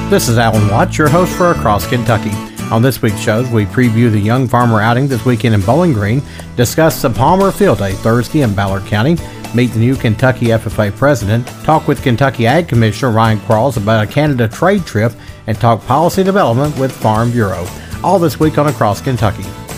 This is Alan Watts, your host for Across Kentucky. On this week's show, we preview the Young Farmer outing this weekend in Bowling Green, discuss the Palmer Field Day Thursday in Ballard County, meet the new Kentucky FFA president, talk with Kentucky Ag Commissioner Ryan Quarles about a Canada trade trip, and talk policy development with Farm Bureau. All this week on Across Kentucky.